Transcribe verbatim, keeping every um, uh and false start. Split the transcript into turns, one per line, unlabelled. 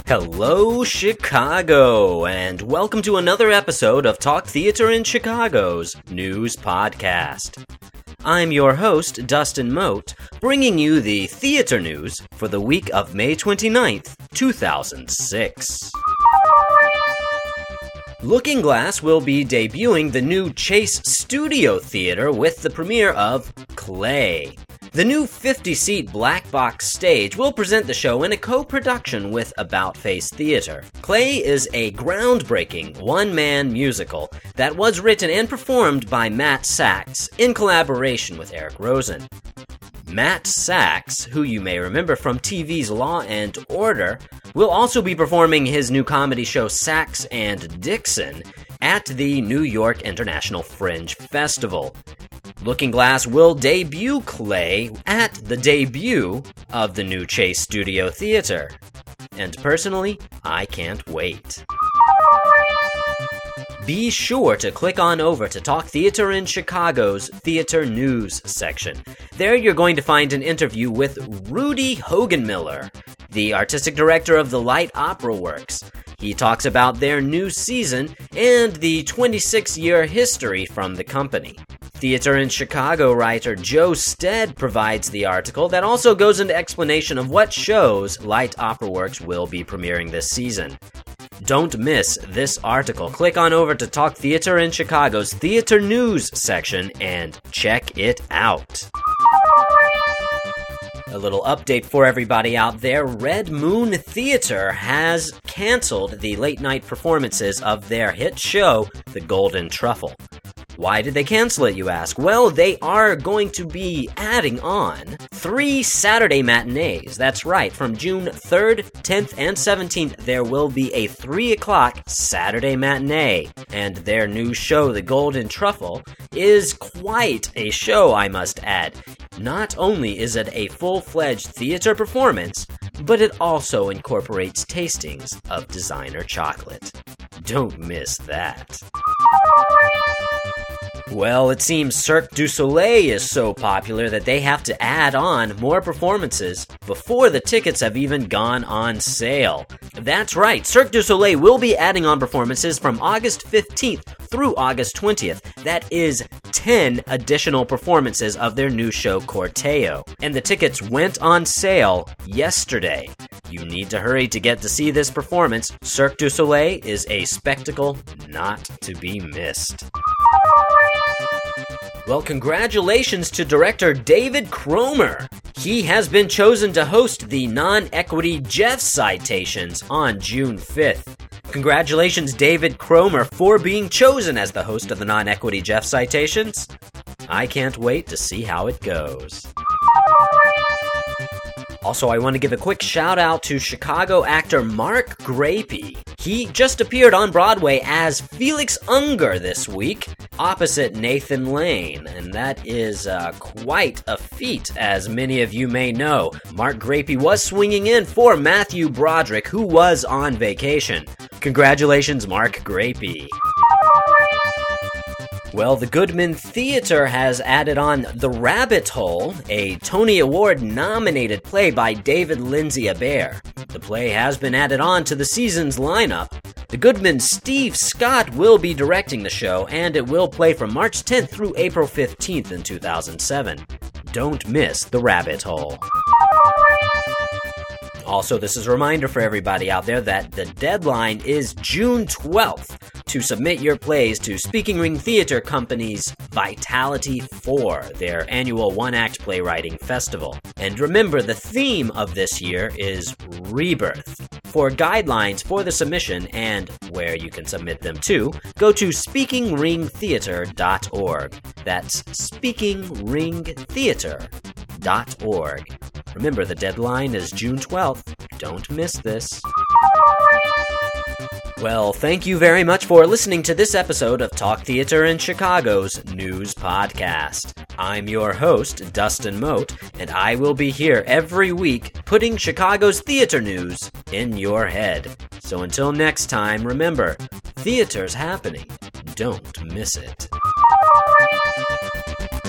Hello, Chicago, and welcome to another episode of Talk Theater in Chicago's news podcast. I'm your host, Dustin Mote, bringing you the theater news for the week of May twenty-ninth, two thousand six. Looking Glass will be debuting the new Chase Studio Theater with the premiere of Clay. The new fifty-seat black box stage will present the show in a co-production with About Face Theater. Clay is a groundbreaking one-man musical that was written and performed by Matt Sachs in collaboration with Eric Rosen. Matt Sachs, who you may remember from T V's Law and Order, will also be performing his new comedy show Sachs and Dixon at the New York International Fringe Festival. Looking Glass will debut Clay at the debut of the new Chase Studio Theater. And personally, I can't wait. Be sure to click on over to Talk Theater in Chicago's Theater News section. There you're going to find an interview with Rudy Hoganmiller, the artistic director of the Light Opera Works. He talks about their new season and the twenty-six-year history from the company. Theater in Chicago writer Joe Stead provides the article that also goes into explanation of what shows Light Opera Works will be premiering this season. Don't miss this article. Click on over to Talk Theater in Chicago's Theater News section and check it out. A little update for everybody out there. Red Moon Theater has canceled the late-night performances of their hit show, The Golden Truffle. Why did they cancel it, you ask? Well, they are going to be adding on three Saturday matinees. That's right, from June third, tenth, and seventeenth, there will be a three o'clock Saturday matinee. And their new show, The Golden Truffle, is quite a show, I must add. Not only is it a full-fledged theater performance, but it also incorporates tastings of designer chocolate. Don't miss that. Well, it seems Cirque du Soleil is so popular that they have to add on more performances before the tickets have even gone on sale. That's right, Cirque du Soleil will be adding on performances from August fifteenth through August twentieth. That is ten additional performances of their new show Corteo. And the tickets went on sale yesterday. You need to hurry to get to see this performance. Cirque du Soleil is a spectacle not to be missed. Well, congratulations to director David Cromer. He has been chosen to host the Non-Equity Jeff Citations on June fifth. Congratulations, David Cromer, for being chosen as the host of the Non-Equity Jeff Citations. I can't wait to see how it goes. Also, I want to give a quick shout out to Chicago actor Mark Grapey. He just appeared on Broadway as Felix Unger this week, opposite Nathan Lane, and that is uh, quite a feat, as many of you may know. Mark Grapey was swinging in for Matthew Broderick, who was on vacation. Congratulations, Mark Grapey. Well, the Goodman Theater has added on The Rabbit Hole, a Tony Award-nominated play by David Lindsay Abaire. The play has been added on to the season's lineup. The Goodman's Steve Scott will be directing the show, and it will play from March tenth through April fifteenth in two thousand seven. Don't miss The Rabbit Hole. Also, this is a reminder for everybody out there that the deadline is June twelfth to submit your plays to Speaking Ring Theater Company's Vitality four, their annual one-act playwriting festival. And remember, the theme of this year is Rebirth. For guidelines for the submission and where you can submit them to, go to speaking ring theater dot org. That's speaking ring theater dot org. Remember, the deadline is June twelfth. Don't miss this. Well, thank you very much for listening to this episode of Talk Theater in Chicago's news podcast. I'm your host, Dustin Mote, and I will be here every week putting Chicago's theater news in your head. So until next time, remember, theater's happening. Don't miss it.